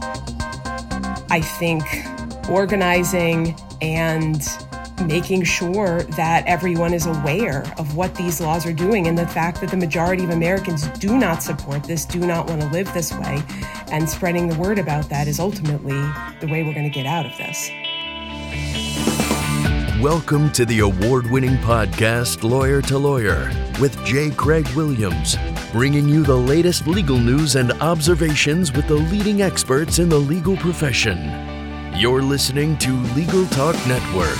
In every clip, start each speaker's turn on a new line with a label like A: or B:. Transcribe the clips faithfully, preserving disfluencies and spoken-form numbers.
A: I think organizing and making sure that everyone is aware of what these laws are doing and the fact that the majority of Americans do not support this, do not want to live this way, and spreading the word about that is ultimately the way we're going to get out of this.
B: Welcome to the award-winning podcast, Lawyer to Lawyer, with J. Craig Williams, bringing you the latest legal news and observations with the leading experts in the legal profession. You're listening to Legal Talk Network.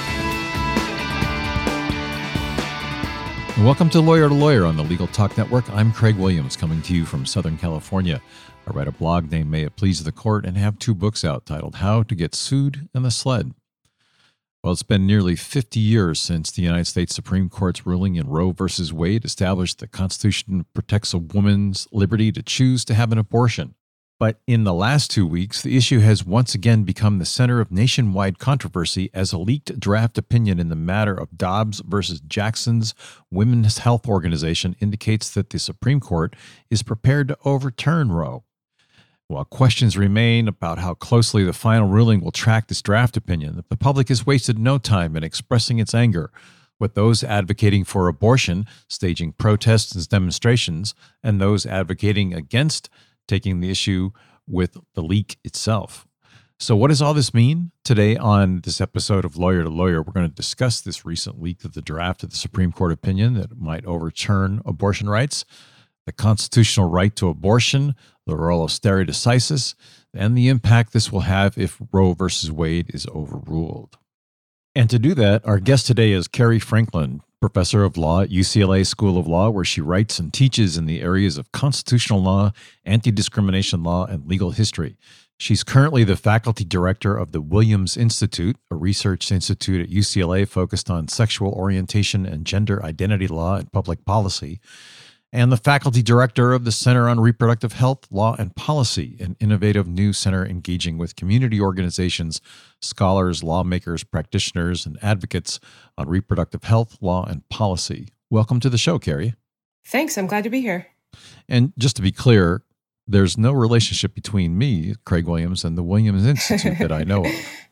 C: Welcome to Lawyer to Lawyer on the Legal Talk Network. I'm Craig Williams, coming to you from Southern California. I write a blog named May It Please the Court and have two books out titled How to Get Sued and The Sled. Well, it's been nearly fifty years since the United States Supreme Court's ruling in Roe v. Wade established the Constitution protects a woman's liberty to choose to have an abortion. But in the last two weeks, the issue has once again become the center of nationwide controversy as a leaked draft opinion in the matter of Dobbs versus Jackson's Women's Health Organization indicates that the Supreme Court is prepared to overturn Roe. While questions remain about how closely the final ruling will track this draft opinion, the public has wasted no time in expressing its anger, with those advocating for abortion staging protests and demonstrations, and those advocating against taking the issue with the leak itself. So what does all this mean? Today on this episode of Lawyer to Lawyer, we're going to discuss this recent leak of the draft of the Supreme Court opinion that might overturn abortion rights, the constitutional right to abortion, the role of stare decisis, and the impact this will have if Roe versus Wade is overruled. And to do that, our guest today is Carrie Franklin, professor of law at U C L A School of Law, where she writes and teaches in the areas of constitutional law, anti-discrimination law, and legal history. She's currently the faculty director of the Williams Institute, a research institute at U C L A focused on sexual orientation and gender identity law and public policy, and the faculty director of the Center on Reproductive Health, Law, and Policy, an innovative new center engaging with community organizations, scholars, lawmakers, practitioners, and advocates on reproductive health, law, and policy. Welcome to the show, Carrie.
A: Thanks. I'm glad to be here.
C: And just to be clear, there's no relationship between me, Craig Williams, and the Williams Institute that I know of.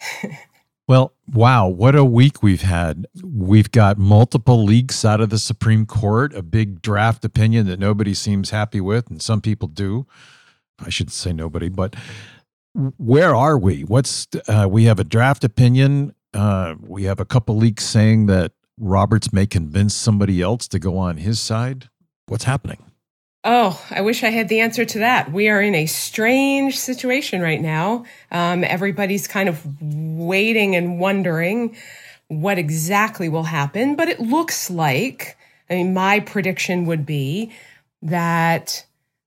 C: Well, wow, what a week we've had. We've got multiple leaks out of the Supreme Court, a big draft opinion that nobody seems happy with, and some people do. I shouldn't say nobody, but where are we? What's uh, we have a draft opinion. Uh, we have a couple leaks saying that Roberts may convince somebody else to go on his side. What's happening?
A: Oh, I wish I had the answer to that. We are in a strange situation right now. Um, everybody's kind of waiting and wondering what exactly will happen. But it looks like, I mean, my prediction would be that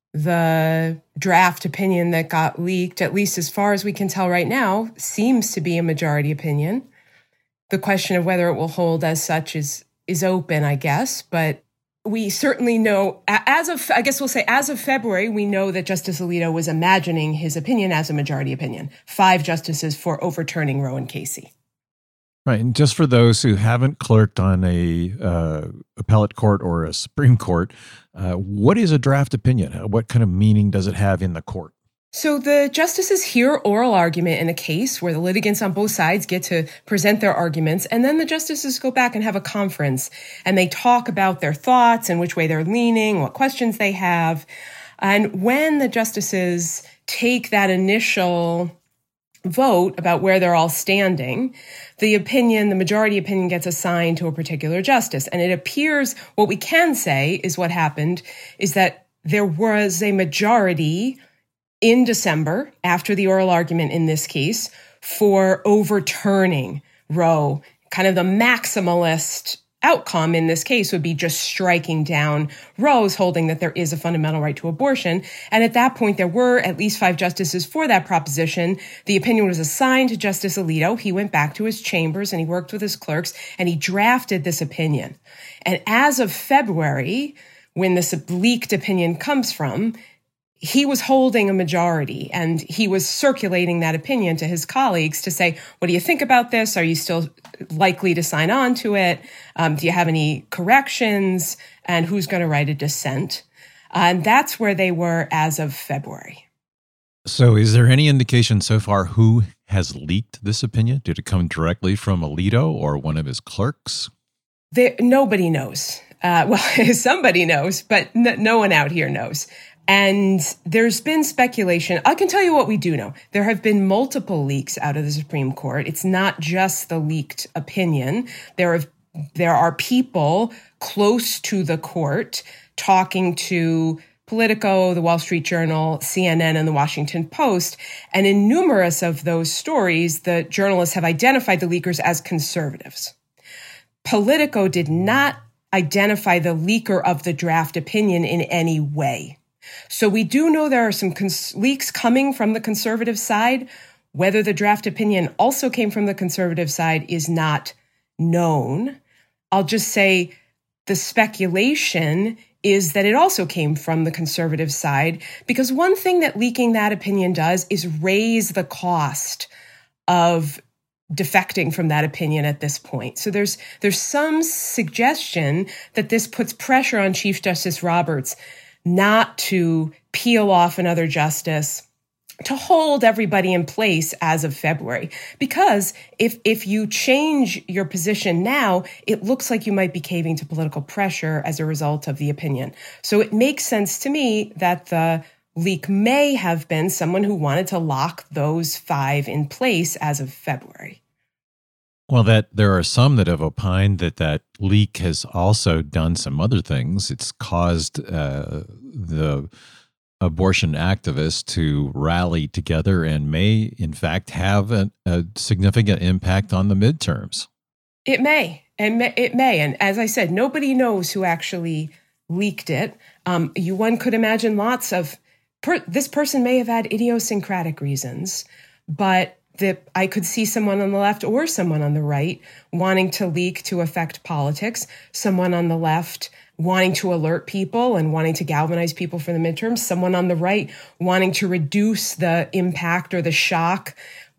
A: the draft opinion that got leaked, at least as far as we can tell right now, seems to be a majority opinion. The question of whether it will hold as such is, is open, I guess, but we certainly know, as of, I guess we'll say, as of February, we know that Justice Alito was imagining his opinion as a majority opinion. Five justices for overturning Roe and Casey.
C: Right. And just for those who haven't clerked on a uh, appellate court or a Supreme Court, uh, what is a draft opinion? What kind of meaning does it have in the court?
A: So the justices hear oral argument in a case where the litigants on both sides get to present their arguments, and then the justices go back and have a conference, and they talk about their thoughts and which way they're leaning, what questions they have. And when the justices take that initial vote about where they're all standing, the opinion, the majority opinion gets assigned to a particular justice. And it appears what we can say is what happened is that there was a majority in December, after the oral argument in this case, for overturning Roe. Kind of the maximalist outcome in this case would be just striking down Roe's holding that there is a fundamental right to abortion. And at that point, there were at least five justices for that proposition. The opinion was assigned to Justice Alito. He went back to his chambers and he worked with his clerks and he drafted this opinion. And as of February, when this leaked opinion comes from, he was holding a majority and he was circulating that opinion to his colleagues to say, what do you think about this? Are you still likely to sign on to it? Um, do you have any corrections? And who's going to write a dissent? Uh, and that's where they were as of February.
C: So is there any indication so far who has leaked this opinion? Did it come directly from Alito or one of his clerks?
A: There, nobody knows. Uh, well, somebody knows, but n- no one out here knows. And there's been speculation. I can tell you what we do know. There have been multiple leaks out of the Supreme Court. It's not just the leaked opinion. There have, there are people close to the court talking to Politico, the Wall Street Journal, C N N, and the Washington Post. And in numerous of those stories, the journalists have identified the leakers as conservatives. Politico did not identify the leaker of the draft opinion in any way. So we do know there are some cons- leaks coming from the conservative side. Whether the draft opinion also came from the conservative side is not known. I'll just say the speculation is that it also came from the conservative side, because one thing that leaking that opinion does is raise the cost of defecting from that opinion at this point. So there's there's some suggestion that this puts pressure on Chief Justice Roberts not to peel off another justice, to hold everybody in place as of February. Because if if you change your position now, it looks like you might be caving to political pressure as a result of the opinion. So it makes sense to me that the leak may have been someone who wanted to lock those five in place as of February.
C: Well, that there are some that have opined that that leak has also done some other things. It's caused uh, the abortion activists to rally together and may, in fact, have a, a significant impact on the midterms.
A: It may, and it may. And as I said, nobody knows who actually leaked it. Um, you one could imagine lots of, per, this person may have had idiosyncratic reasons, but that I could see someone on the left or someone on the right wanting to leak to affect politics, someone on the left wanting to alert people and wanting to galvanize people for the midterms, someone on the right wanting to reduce the impact or the shock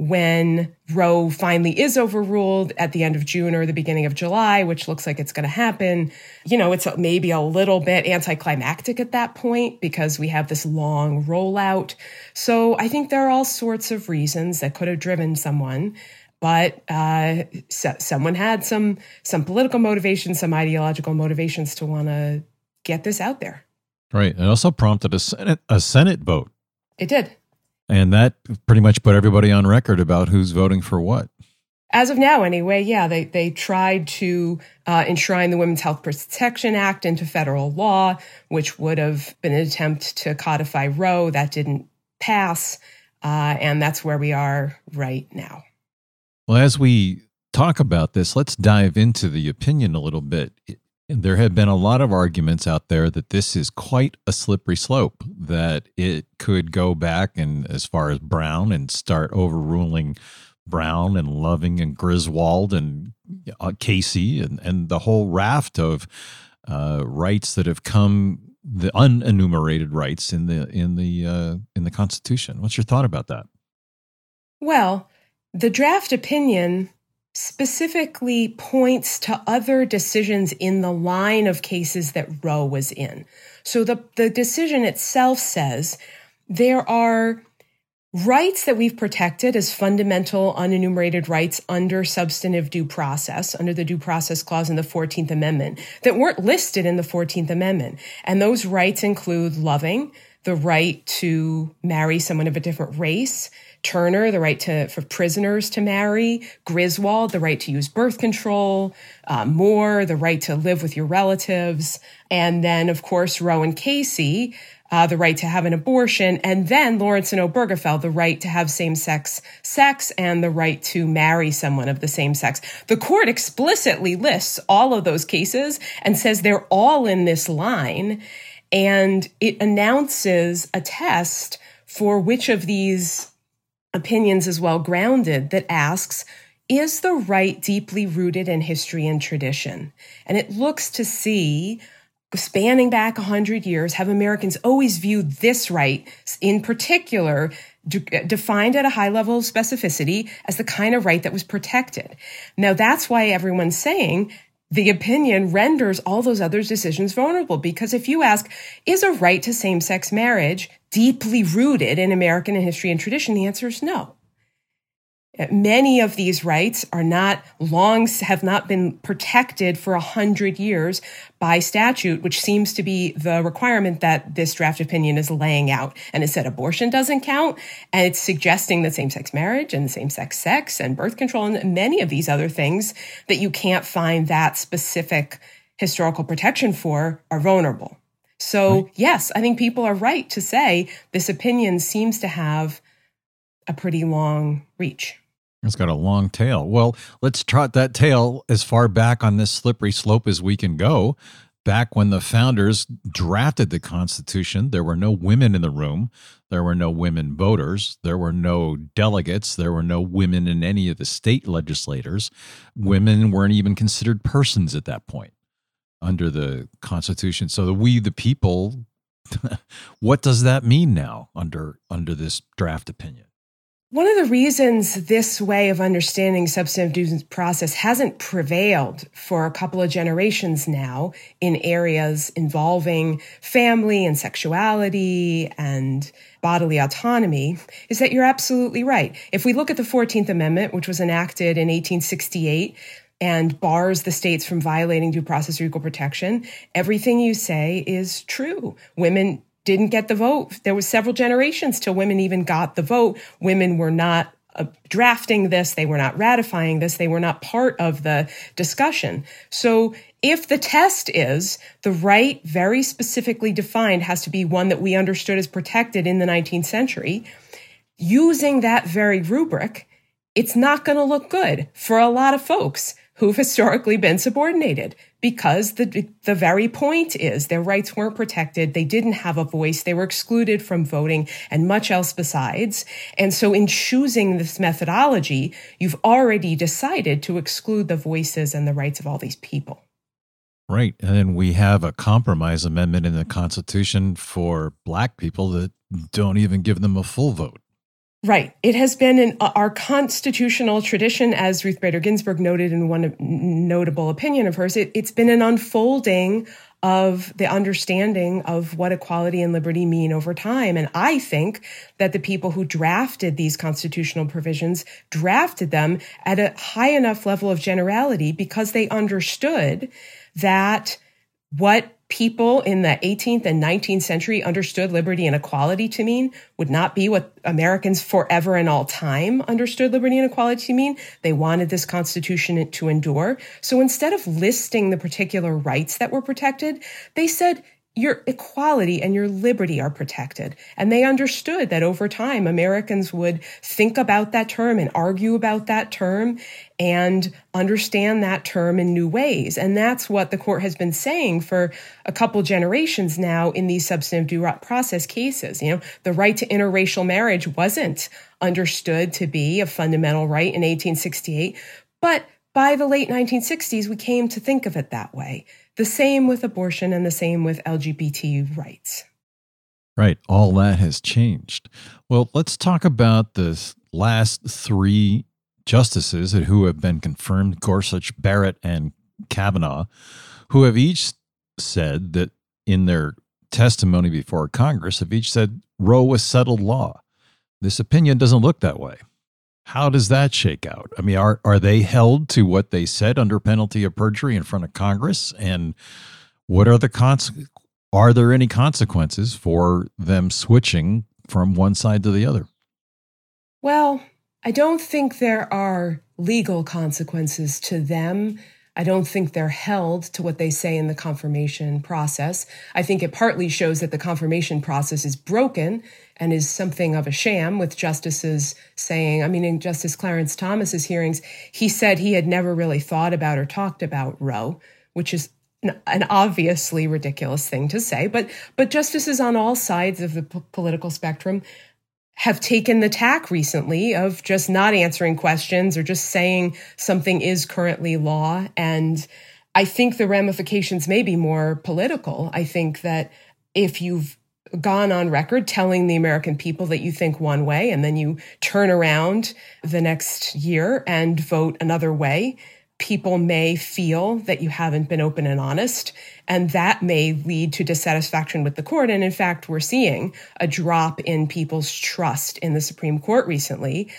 A: when Roe finally is overruled at the end of June or the beginning of July, which looks like it's going to happen. You know, it's maybe a little bit anticlimactic at that point because we have this long rollout. So I think there are all sorts of reasons that could have driven someone. But uh, so, someone had some some political motivations, some ideological motivations to want to get this out there.
C: Right. It also prompted a Senate, a Senate vote.
A: It did.
C: And that pretty much put everybody on record about who's voting for what.
A: As of now, anyway, yeah, they, they tried to uh, enshrine the Women's Health Protection Act into federal law, which would have been an attempt to codify Roe. That didn't pass. Uh, and that's where we are right now.
C: Well, as we talk about this, let's dive into the opinion a little bit. There have been a lot of arguments out there that this is quite a slippery slope, that it could go back and as far as Brown and start overruling Brown and Loving and Griswold and uh, Casey and, and the whole raft of uh, rights that have come, the unenumerated rights in the in the uh, in the Constitution. What's your thought about that?
A: Well, the draft opinion specifically points to other decisions in the line of cases that Roe was in. So the, the decision itself says there are rights that we've protected as fundamental unenumerated rights under substantive due process, under the Due Process Clause in the fourteenth Amendment, that weren't listed in the fourteenth Amendment. And those rights include Loving, the right to marry someone of a different race, Turner, the right to for prisoners to marry, Griswold, the right to use birth control, uh, Moore, the right to live with your relatives, and then, of course, Roe and Casey, uh, the right to have an abortion, and then Lawrence and Obergefell, the right to have same-sex sex and the right to marry someone of the same sex. The court explicitly lists all of those cases and says they're all in this line, and it announces a test for which of these opinions is well grounded that asks, is the right deeply rooted in history and tradition? And it looks to see, spanning back one hundred years, have Americans always viewed this right in particular, de- defined at a high level of specificity, as the kind of right that was protected. Now, that's why everyone's saying the opinion renders all those other decisions vulnerable. Because if you ask, is a right to same-sex marriage deeply rooted in American history and tradition? The answer is no. Many of these rights are not long, have not been protected for a hundred years by statute, which seems to be the requirement that this draft opinion is laying out. And it said abortion doesn't count, and it's suggesting that same-sex marriage and same-sex sex and birth control and many of these other things that you can't find that specific historical protection for are vulnerable. So right. Yes, I think people are right to say this opinion seems to have a pretty long reach.
C: It's got a long tail. Well, let's trot that tail as far back on this slippery slope as we can go. Back when the founders drafted the Constitution, there were no women in the room. There were no women voters. There were no delegates. There were no women in any of the state legislators. Women weren't even considered persons at that point under the Constitution. So the we, the people, what does that mean now under under this draft opinion?
A: One of the reasons this way of understanding substantive due process hasn't prevailed for a couple of generations now in areas involving family and sexuality and bodily autonomy is that you're absolutely right. If we look at the fourteenth Amendment, which was enacted in eighteen sixty-eight, and bars the states from violating due process or equal protection, everything you say is true. Women didn't get the vote. There was several generations till women even got the vote. Women were not uh, drafting this. They were not ratifying this. They were not part of the discussion. So if the test is the right, very specifically defined, has to be one that we understood as protected in the nineteenth century, using that very rubric, it's not going to look good for a lot of folks who've historically been subordinated, because the the very point is their rights weren't protected, they didn't have a voice, they were excluded from voting, and much else besides. And so in choosing this methodology, you've already decided to exclude the voices and the rights of all these people.
C: Right. And then we have a compromise amendment in the Constitution for Black people that don't even give them a full vote.
A: Right. It has been in our constitutional tradition, as Ruth Bader Ginsburg noted in one notable opinion of hers, it, it's been an unfolding of the understanding of what equality and liberty mean over time. And I think that the people who drafted these constitutional provisions drafted them at a high enough level of generality because they understood that what people in the eighteenth and nineteenth century understood liberty and equality to mean would not be what Americans forever and all time understood liberty and equality to mean. They wanted this Constitution to endure. So instead of listing the particular rights that were protected, they said your equality and your liberty are protected. And they understood that over time, Americans would think about that term and argue about that term and understand that term in new ways. And that's what the court has been saying for a couple generations now in these substantive due process cases. You know, the right to interracial marriage wasn't understood to be a fundamental right in eighteen sixty-eight, but by the late nineteen sixties, we came to think of it that way. The same with abortion and the same with L G B T rights.
C: Right. All that has changed. Well, let's talk about the last three justices who have been confirmed, Gorsuch, Barrett, and Kavanaugh, who have each said that in their testimony before Congress have each said Roe was settled law. This opinion doesn't look that way. How does that shake out? I mean, are are they held to what they said under penalty of perjury in front of Congress? And what are the cons- are there any consequences for them switching from one side to the other?
A: Well, I don't think there are legal consequences to them. I don't think they're held to what they say in the confirmation process. I think it partly shows that the confirmation process is broken and is something of a sham, with justices saying, I mean, in Justice Clarence Thomas's hearings, he said he had never really thought about or talked about Roe, which is an obviously ridiculous thing to say. But but justices on all sides of the p- political spectrum have taken the tack recently of just not answering questions or just saying something is currently law. And I think the ramifications may be more political. I think that if you've gone on record telling the American people that you think one way and then you turn around the next year and vote another way, people may feel that you haven't been open and honest, and that may lead to dissatisfaction with the court. And in fact, we're seeing a drop in people's trust in the Supreme Court recently,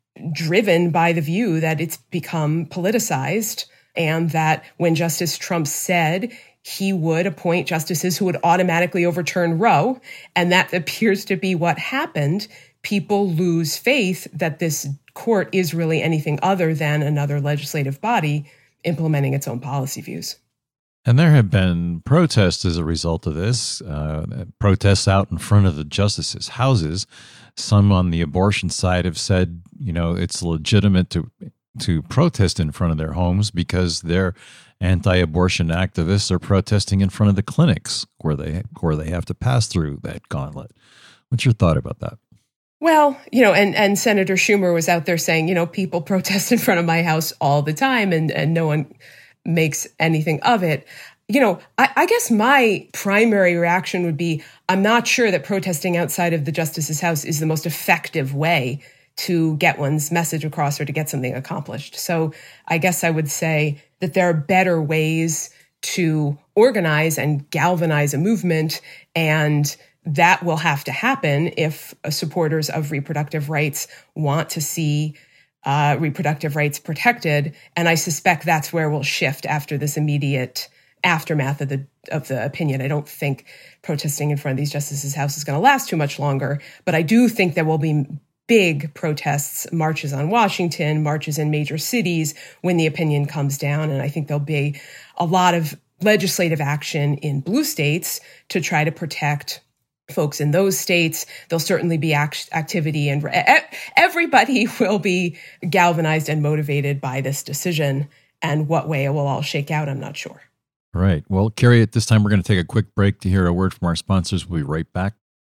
A: driven by the view that it's become politicized, and that when Justice Trump said he would appoint justices who would automatically overturn Roe, and that appears to be what happened, people lose faith that this court is really anything other than another legislative body implementing its own policy views.
C: And there have been protests as a result of this, uh, protests out in front of the justices' houses. Some on the abortion side have said, you know, it's legitimate to to protest in front of their homes because their anti-abortion activists are protesting in front of the clinics where they where they have to pass through that gauntlet. What's your thought about that?
A: Well, you know, and, and Senator Schumer was out there saying, you know, people protest in front of my house all the time and, and no one makes anything of it. You know, I, I guess my primary reaction would be, I'm not sure that protesting outside of the justice's house is the most effective way to get one's message across or to get something accomplished. So I guess I would say that there are better ways to organize and galvanize a movement, and that will have to happen if supporters of reproductive rights want to see uh, reproductive rights protected. And I suspect that's where we'll shift after this immediate aftermath of the of the opinion. I don't think protesting in front of these justices' house is going to last too much longer, but I do think there will be big protests, marches on Washington, marches in major cities when the opinion comes down. And I think there'll be a lot of legislative action in blue states to try to protect folks in those states. There'll certainly be act- activity, and everybody will be galvanized and motivated by this decision. And what way it will all shake out, I'm not sure.
C: Right. Well, Carrie, at this time, we're going to take a quick break to hear a word from our sponsors. We'll be right back.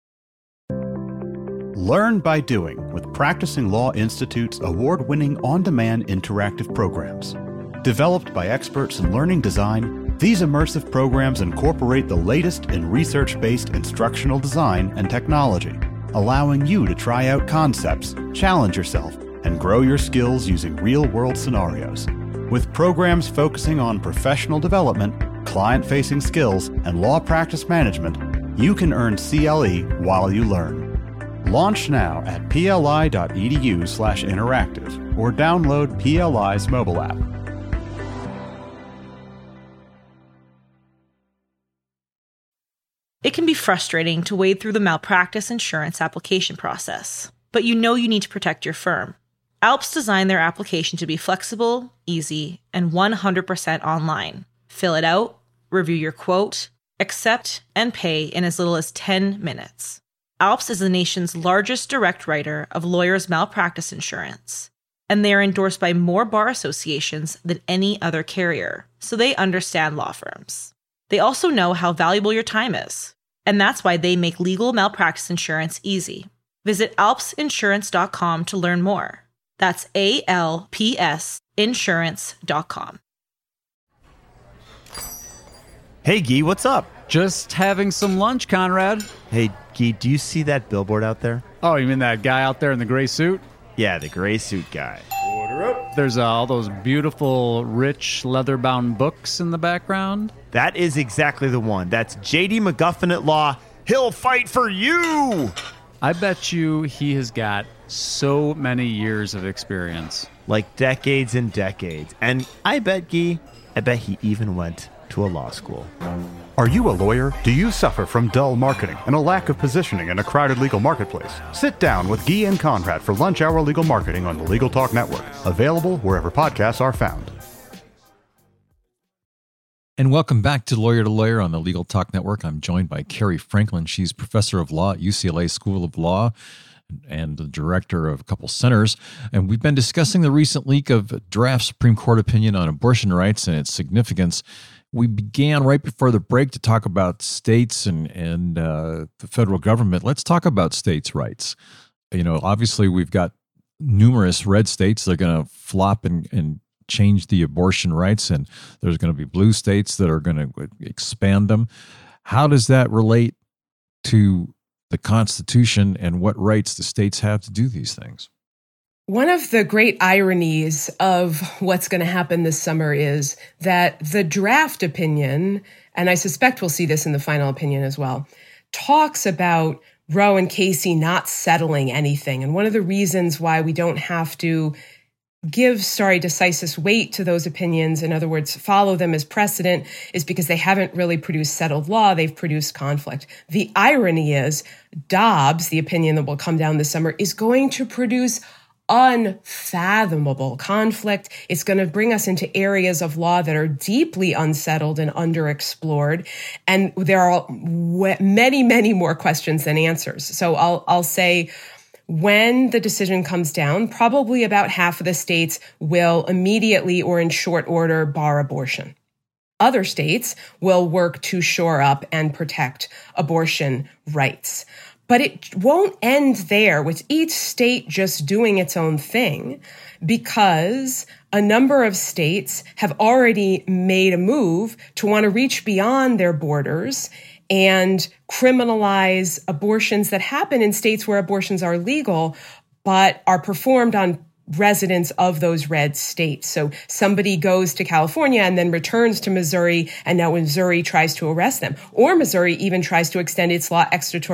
D: Learn by doing with Practicing Law Institute's award-winning on-demand interactive programs. Developed by experts in learning design, these immersive programs incorporate the latest in research-based instructional design and technology, allowing you to try out concepts, challenge yourself, and grow your skills using real-world scenarios. With programs focusing on professional development, client-facing skills, and law practice management, you can earn C L E while you learn. Launch now at pli.edu slash interactive or download P L I's mobile app.
E: It can be frustrating to wade through the malpractice insurance application process, but you know you need to protect your firm. Alps designed their application to be flexible, easy, and one hundred percent online. Fill it out, review your quote, accept, and pay in as little as ten minutes. Alps is the nation's largest direct writer of lawyers' malpractice insurance, and they are endorsed by more bar associations than any other carrier, so they understand law firms. They also know how valuable your time is, and that's why they make legal malpractice insurance easy. Visit alps insurance dot com to learn more. That's A L P S insurance dot com.
F: Hey, Guy, what's up?
G: Just having some lunch, Conrad.
F: Hey, Guy, do you see that billboard out there?
G: Oh, you mean that guy out there in the gray suit?
F: Yeah, the gray suit guy.
G: Order up. There's uh, all those beautiful, rich, leather-bound books in the background.
F: That is exactly the one. That's J D McGuffin at Law. He'll fight for you!
G: I bet you he has got so many years of experience.
F: Like decades and decades. And I bet, Guy, I bet he even went to a law school.
D: Are you a lawyer? Do you suffer from dull marketing and a lack of positioning in a crowded legal marketplace? Sit down with Guy and Conrad for Lunch Hour Legal Marketing on the Legal Talk Network. Available wherever podcasts are found.
C: And welcome back to Lawyer to Lawyer on the Legal Talk Network. I'm joined by Carrie Franklin. She's professor of law at U C L A School of Law and the director of a couple centers. And we've been discussing the recent leak of draft Supreme Court opinion on abortion rights and its significance. We began right before the break to talk about states and, and uh, the federal government. Let's talk about states' rights. You know, obviously we've got numerous red states that are going to flop and, and change the abortion rights, and there's going to be blue states that are going to expand them. How does that relate to the Constitution and what rights the states have to do these things?
A: One of the great ironies of what's going to happen this summer is that the draft opinion, and I suspect we'll see this in the final opinion as well, talks about Roe and Casey not settling anything. And one of the reasons why we don't have to give stare decisis weight to those opinions, in other words, follow them as precedent, is because they haven't really produced settled law. They've produced conflict. The irony is Dobbs, the opinion that will come down this summer, is going to produce unfathomable conflict. It's going to bring us into areas of law that are deeply unsettled and underexplored. And there are many, many more questions than answers. So I'll, I'll say when the decision comes down, probably about half of the states will immediately or in short order bar abortion. Other states will work to shore up and protect abortion rights. But it won't end there with each state just doing its own thing, because a number of states have already made a move to want to reach beyond their borders and criminalize abortions that happen in states where abortions are legal, but are performed on residents of those red states. So somebody goes to California and then returns to Missouri, and now Missouri tries to arrest them. Or Missouri even tries to extend its law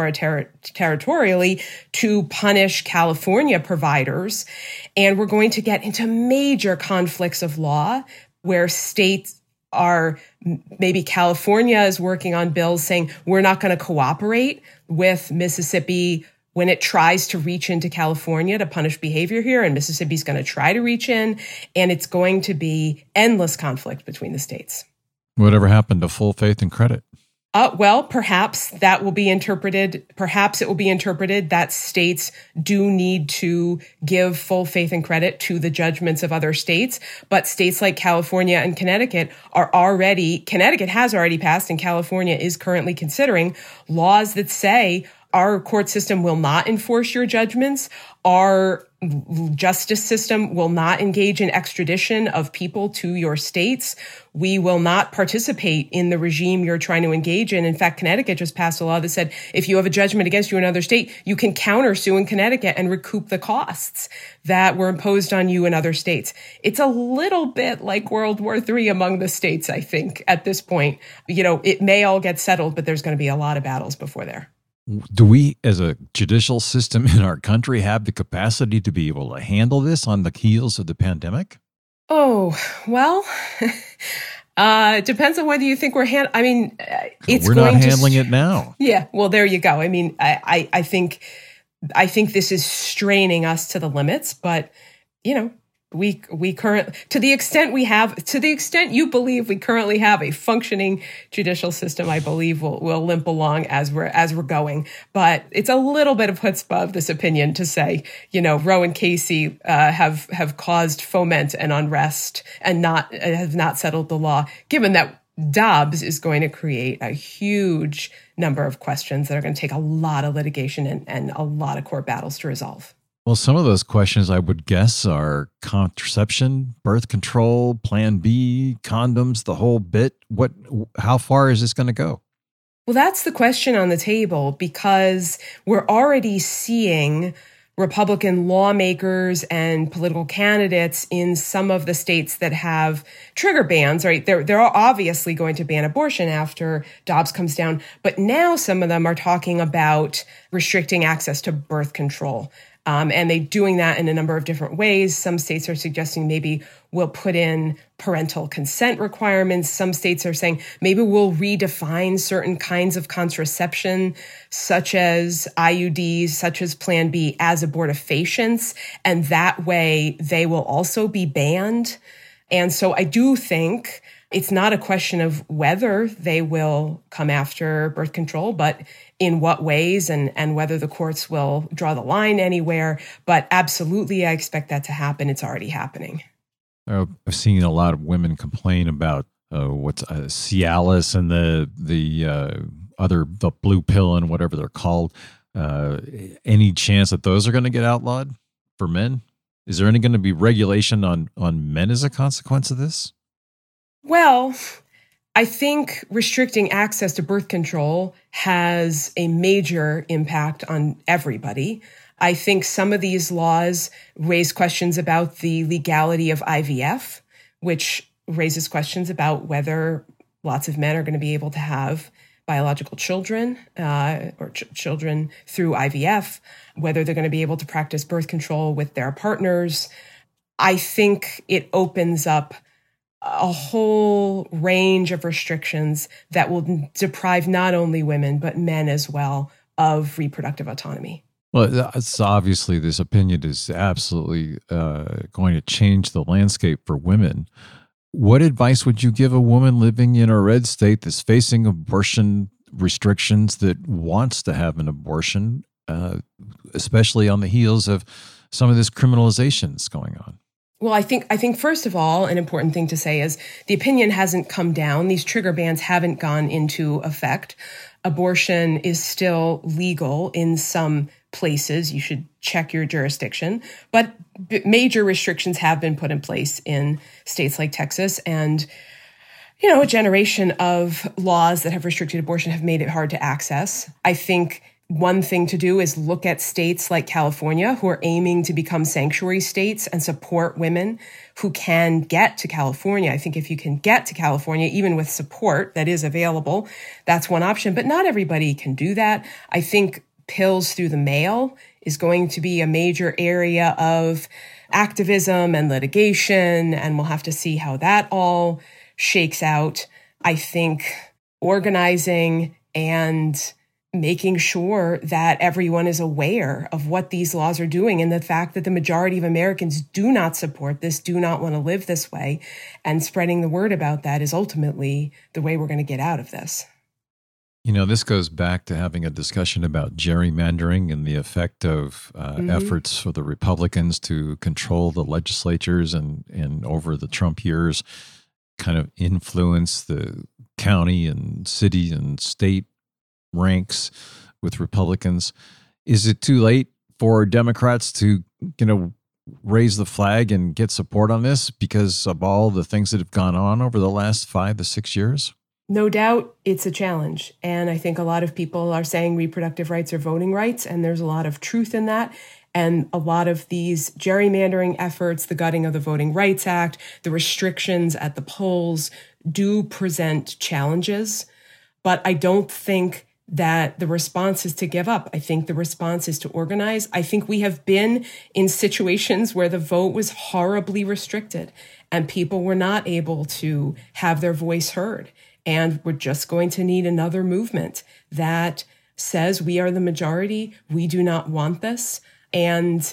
A: extraterritorially to punish California providers. And we're going to get into major conflicts of law where states are, maybe California is working on bills saying we're not going to cooperate with Mississippi when it tries to reach into California to punish behavior here, and Mississippi's going to try to reach in, and it's going to be endless conflict between the states.
C: Whatever happened to full faith and credit?
A: Uh, well, perhaps that will be interpreted, perhaps it will be interpreted that states do need to give full faith and credit to the judgments of other states, but states like California and Connecticut are already, Connecticut has already passed and California is currently considering laws that say our court system will not enforce your judgments. Our justice system will not engage in extradition of people to your states. We will not participate in the regime you're trying to engage in. In fact, Connecticut just passed a law that said if you have a judgment against you in another state, you can countersue in Connecticut and recoup the costs that were imposed on you in other states. It's a little bit like World War Three among the states, I think, at this point. You know, it may all get settled, but there's going to be a lot of battles before there.
C: Do we, as a judicial system in our country, have the capacity to be able to handle this on the heels of the pandemic?
A: Oh, well, uh, it depends on whether you think we're hand. I mean, it's
C: we're
A: going
C: not handling
A: to
C: it now.
A: Yeah, well, there you go. I mean, I, I, I think, I think this is straining us to the limits. But you know, we we current to the extent we have to the extent you believe we currently have a functioning judicial system, I believe will will limp along as we're as we're going. But it's a little bit of chutzpah of this opinion to say, you know, Roe and Casey uh, have have caused foment and unrest and not uh, have not settled the law, given that Dobbs is going to create a huge number of questions that are going to take a lot of litigation and, and a lot of court battles to resolve.
C: Well, some of those questions I would guess are contraception, birth control, Plan B, condoms, the whole bit. What? How far is this going to go?
A: Well, that's the question on the table, because we're already seeing Republican lawmakers and political candidates in some of the states that have trigger bans, right? They're, they're obviously going to ban abortion after Dobbs comes down. But now some of them are talking about restricting access to birth control. Um, and they're doing that in a number of different ways. Some states are suggesting maybe we'll put in parental consent requirements. Some states are saying maybe we'll redefine certain kinds of contraception, such as I U Ds, such as Plan B, as abortifacients. And that way they will also be banned. And so I do think it's not a question of whether they will come after birth control, but in what ways, and, and whether the courts will draw the line anywhere. But absolutely, I expect that to happen. It's already happening.
C: I've seen a lot of women complain about uh, what's uh, Cialis and the the uh, other the blue pill and whatever they're called. Uh, any chance that those are going to get outlawed for men? Is there any going to be regulation on on men as a consequence of this?
A: Well, I think restricting access to birth control has a major impact on everybody. I think some of these laws raise questions about the legality of I V F, which raises questions about whether lots of men are going to be able to have biological children uh, or ch- children through I V F, whether they're going to be able to practice birth control with their partners. I think it opens up a whole range of restrictions that will deprive not only women, but men as well of reproductive autonomy.
C: Well, it's obviously this opinion is absolutely uh, going to change the landscape for women. What advice would you give a woman living in a red state that's facing abortion restrictions, that wants to have an abortion, uh, especially on the heels of some of this criminalization that's going on?
A: Well, I think I think first of all, an important thing to say is the opinion hasn't come down. These trigger bans haven't gone into effect. Abortion is still legal in some places. You should check your jurisdiction. But b- major restrictions have been put in place in states like Texas. And, you know, a generation of laws that have restricted abortion have made it hard to access. I think one thing to do is look at states like California, who are aiming to become sanctuary states and support women who can get to California. I think if you can get to California, even with support that is available, that's one option. But not everybody can do that. I think pills through the mail is going to be a major area of activism and litigation, and we'll have to see how that all shakes out. I think organizing and making sure that everyone is aware of what these laws are doing and the fact that the majority of Americans do not support this, do not want to live this way, and spreading the word about that is ultimately the way we're going to get out of this.
C: You know, this goes back to having a discussion about gerrymandering and the effect of uh, mm-hmm. efforts for the Republicans to control the legislatures and, and over the Trump years kind of influence the county and city and state ranks with Republicans. Is it too late for Democrats to, you know, raise the flag and get support on this because of all the things that have gone on over the last five to six years?
A: No doubt it's a challenge. And I think a lot of people are saying reproductive rights are voting rights, and there's a lot of truth in that. And a lot of these gerrymandering efforts, the gutting of the Voting Rights Act, the restrictions at the polls do present challenges. But I don't think that the response is to give up. I think the response is to organize. I think we have been in situations where the vote was horribly restricted and people were not able to have their voice heard. And we're just going to need another movement that says we are the majority, we do not want this, and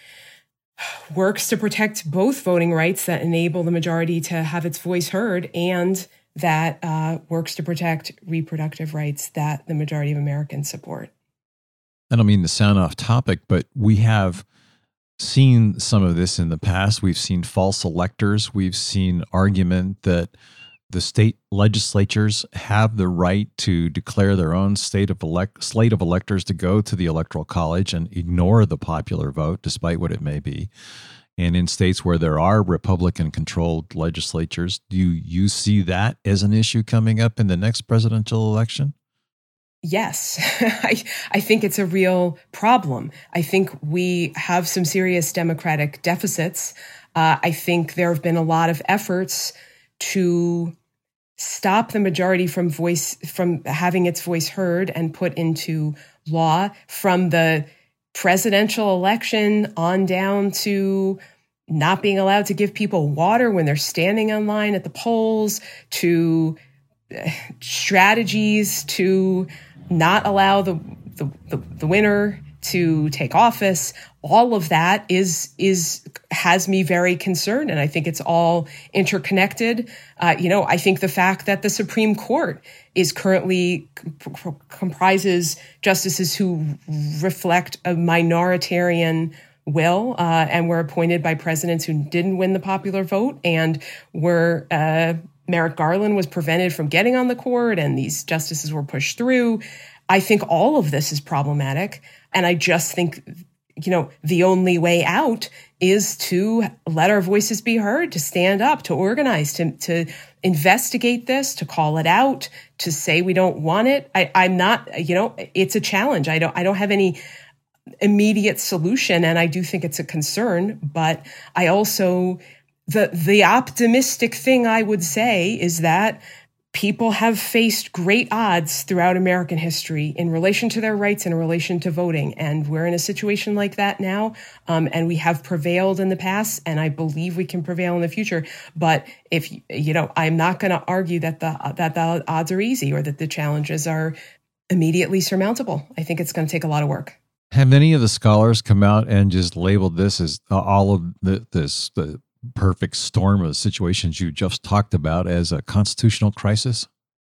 A: works to protect both voting rights that enable the majority to have its voice heard and that uh, works to protect reproductive rights that the majority of Americans support.
C: I don't mean to sound off topic, but we have seen some of this in the past. We've seen false electors. We've seen argument that the state legislatures have the right to declare their own state of elect- slate of electors to go to the Electoral College and ignore the popular vote, despite what it may be. And in states where there are Republican-controlled legislatures, do you see that as an issue coming up in the next presidential election?
A: Yes, I, I think it's a real problem. I think we have some serious democratic deficits. Uh, I think there have been a lot of efforts to stop the majority from voice from having its voice heard and put into law, from the presidential election on down to not being allowed to give people water when they're standing in line at the polls, to strategies to not allow the the, the, the winner to take office. All of that is is has me very concerned, and I think it's all interconnected. Uh, you know, I think the fact that the Supreme Court is currently comp- comprises justices who reflect a minoritarian will, uh, and were appointed by presidents who didn't win the popular vote, and were uh, Merrick Garland was prevented from getting on the court, and these justices were pushed through. I think all of this is problematic. And I just think, you know, the only way out is to let our voices be heard, to stand up, to organize, to, to investigate this, to call it out, to say we don't want it. I, I'm not, you know, it's a challenge. I don't, I don't have any immediate solution, and I do think it's a concern. But I also, the the optimistic thing I would say is that people have faced great odds throughout American history in relation to their rights and in relation to voting. And we're in a situation like that now. Um, and we have prevailed in the past, and I believe we can prevail in the future. But if, you know, I'm not going to argue that the, that the odds are easy or that the challenges are immediately surmountable. I think it's going to take a lot of work.
C: Have any of the scholars come out and just labeled this as uh, all of the, this, the, perfect storm of situations you just talked about as a constitutional crisis?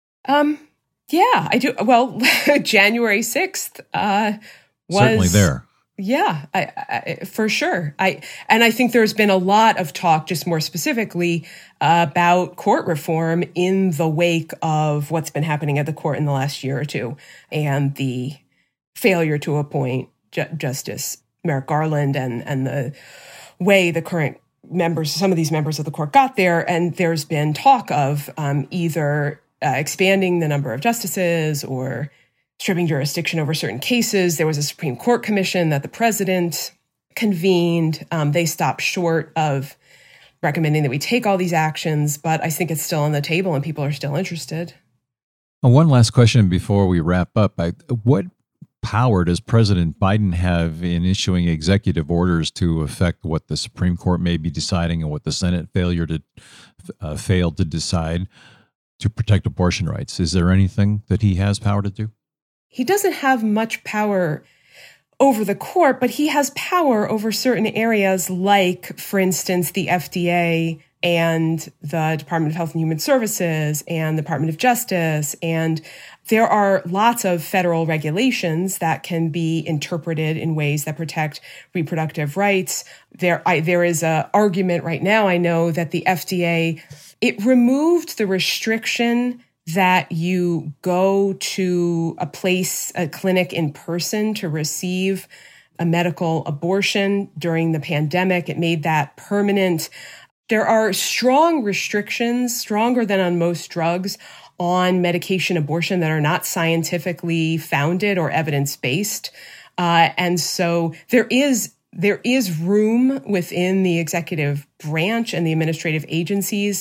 A: Um, yeah, I do. Well, January sixth uh, was
C: certainly there.
A: Yeah, I, I, for sure. I and I think there's been a lot of talk, just more specifically, uh, about court reform in the wake of what's been happening at the court in the last year or two, and the failure to appoint Ju- Justice Merrick Garland, and and the way the current members, some of these members of the court got there. And there's been talk of um, either uh, expanding the number of justices or stripping jurisdiction over certain cases. There was a Supreme Court commission that the president convened. Um, they stopped short of recommending that we take all these actions, but I think it's still on the table and people are still interested.
C: Well, one last question before we wrap up. I, what power does President Biden have in issuing executive orders to affect what the Supreme Court may be deciding and what the Senate failure to uh, failed to decide to protect abortion rights? Is there anything that he has power to do?
A: He doesn't have much power over the court, but he has power over certain areas like, for instance, the F D A and the Department of Health and Human Services and the Department of Justice. And there are lots of federal regulations that can be interpreted in ways that protect reproductive rights. There, I, there is an argument right now, I know, that the F D A, it removed the restriction that you go to a place, a clinic in person to receive a medical abortion during the pandemic. It made that permanent. There are strong restrictions, stronger than on most drugs, on medication abortion that are not scientifically founded or evidence-based. Uh, and so there is there is room within the executive branch and the administrative agencies,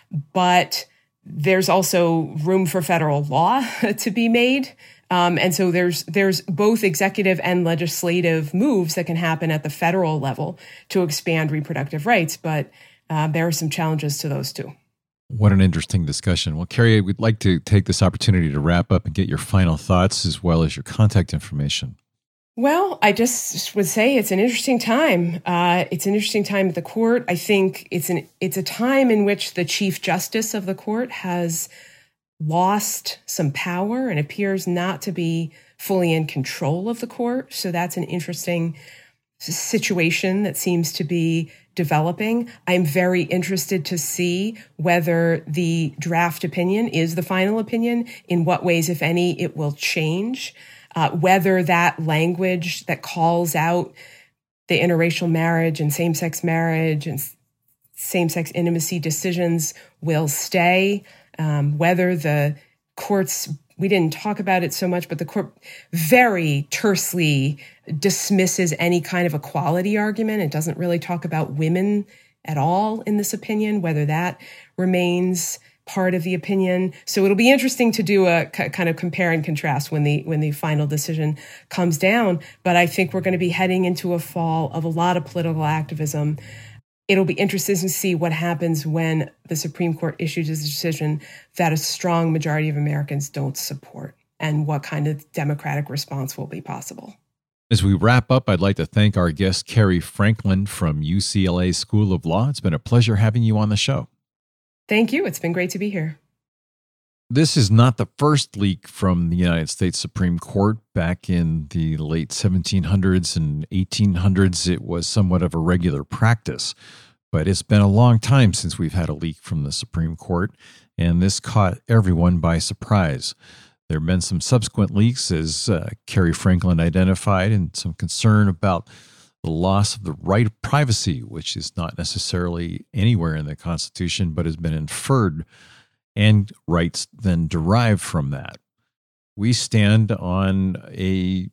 A: but there's also room for federal law to be made. Um, and so there's there's both executive and legislative moves that can happen at the federal level to expand reproductive rights. But uh, there are some challenges to those too.
C: What an interesting discussion. Well, Carrie, we'd like to take this opportunity to wrap up and get your final thoughts as well as your contact information.
A: Well, I just would say it's an interesting time. Uh, it's an interesting time at the court. I think it's an it's a time in which the Chief Justice of the court has lost some power and appears not to be fully in control of the court. So that's an interesting situation that seems to be developing. I'm very interested to see whether the draft opinion is the final opinion, in what ways, if any, it will change. Uh, whether that language that calls out the interracial marriage and same-sex marriage and same-sex intimacy decisions will stay, um, whether the courts, we didn't talk about it so much, but the court very tersely dismisses any kind of equality argument. It doesn't really talk about women at all in this opinion, whether that remains part of the opinion. So it'll be interesting to do a c- kind of compare and contrast when the when the final decision comes down. But I think we're going to be heading into a fall of a lot of political activism. It'll be interesting to see what happens when the Supreme Court issues a decision that a strong majority of Americans don't support, and what kind of democratic response will be possible.
C: As we wrap up, I'd like to thank our guest, Carrie Franklin from U C L A School of Law. It's been a pleasure having you on the show.
A: Thank you. It's been great to be here.
C: This is not the first leak from the United States Supreme Court. Back in the late seventeen hundreds and eighteen hundreds, it was somewhat of a regular practice. But it's been a long time since we've had a leak from the Supreme Court, and this caught everyone by surprise. There have been some subsequent leaks, as uh, Carrie Franklin identified, and some concern about the loss of the right of privacy, which is not necessarily anywhere in the Constitution, but has been inferred, and rights then derived from that. We stand on a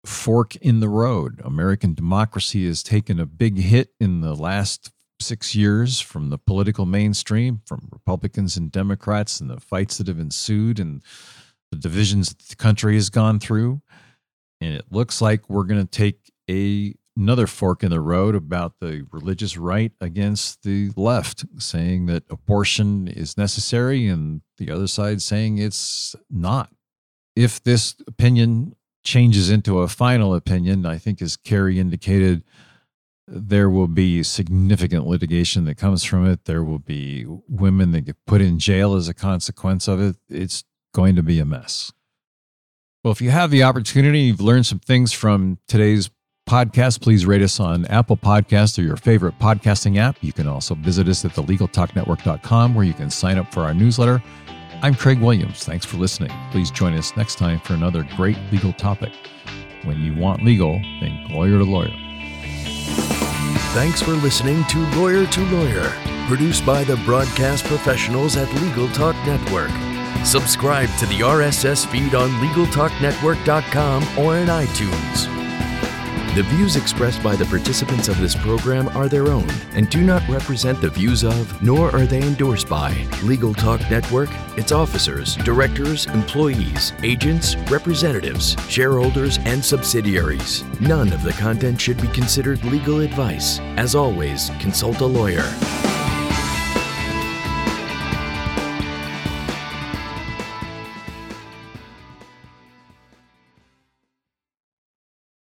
C: fork in the road. American democracy has taken a big hit in the last six years from the political mainstream, from Republicans and Democrats, and the fights that have ensued and the divisions that the country has gone through. And it looks like we're going to take a another fork in the road about the religious right against the left, saying that abortion is necessary, and the other side saying it's not. If this opinion changes into a final opinion, I think, as Carrie indicated, there will be significant litigation that comes from it. There will be women that get put in jail as a consequence of it. It's going to be a mess. Well, if you have the opportunity, you've learned some things from today's podcast, please rate us on Apple Podcasts or your favorite podcasting app. You can also visit us at the legal talk network dot com, where you can sign up for our newsletter. I'm Craig Williams. Thanks for listening. Please join us next time for another great legal topic. When you want legal, think lawyer to lawyer.
B: Thanks for listening to Lawyer to Lawyer, produced by the broadcast professionals at Legal Talk Network. Subscribe to the R S S feed on legal talk network dot com or in iTunes. The views expressed by the participants of this program are their own and do not represent the views of, nor are they endorsed by, Legal Talk Network, its officers, directors, employees, agents, representatives, shareholders, and subsidiaries. None of the content should be considered legal advice. As always, consult a lawyer.